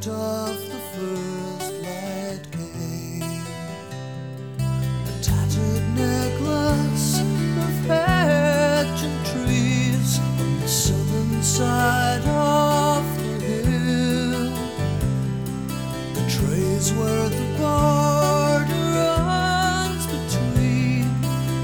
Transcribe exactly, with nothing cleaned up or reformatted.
night of the first light came. A tattered necklace of hedge and trees on the southern side of the hill. The trees were the bar